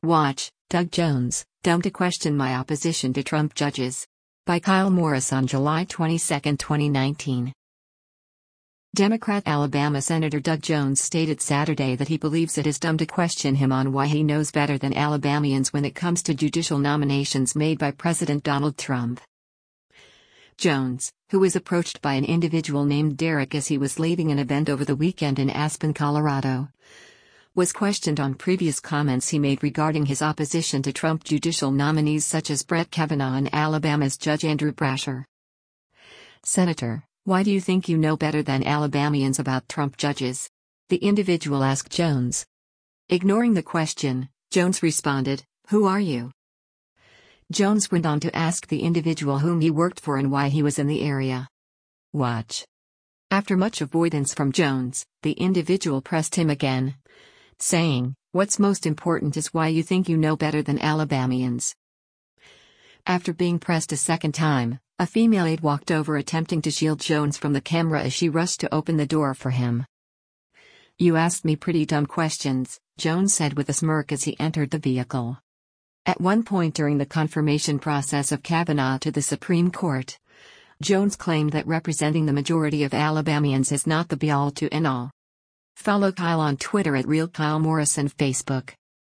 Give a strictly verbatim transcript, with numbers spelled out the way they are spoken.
Watch, Doug Jones, Dumb to Question My Opposition to Trump Judges. By Kyle Morris on July twenty-second, twenty nineteen. Democrat Alabama Senator Doug Jones stated Saturday that he believes it is dumb to question him on why he knows better than Alabamians when it comes to judicial nominations made by President Donald Trump. Jones, who was approached by an individual named Derek as he was leaving an event over the weekend in Aspen, Colorado, was questioned on previous comments he made regarding his opposition to Trump judicial nominees such as Brett Kavanaugh and Alabama's Judge Andrew Brasher. "Senator, why do you think you know better than Alabamians about Trump judges?" the individual asked Jones. Ignoring the question, Jones responded, "Who are you?" Jones went on to ask the individual whom he worked for and why he was in the area. Watch. After much avoidance from Jones, the individual pressed him again, saying, "What's most important is why you think you know better than Alabamians." After being pressed a second time, a female aide walked over attempting to shield Jones from the camera as she rushed to open the door for him. "You asked me pretty dumb questions," Jones said with a smirk as he entered the vehicle. At one point during the confirmation process of Kavanaugh to the Supreme Court, Jones claimed that representing the majority of Alabamians is not the be-all to end-all. Follow Kyle on Twitter at Real Kyle Morris and Facebook.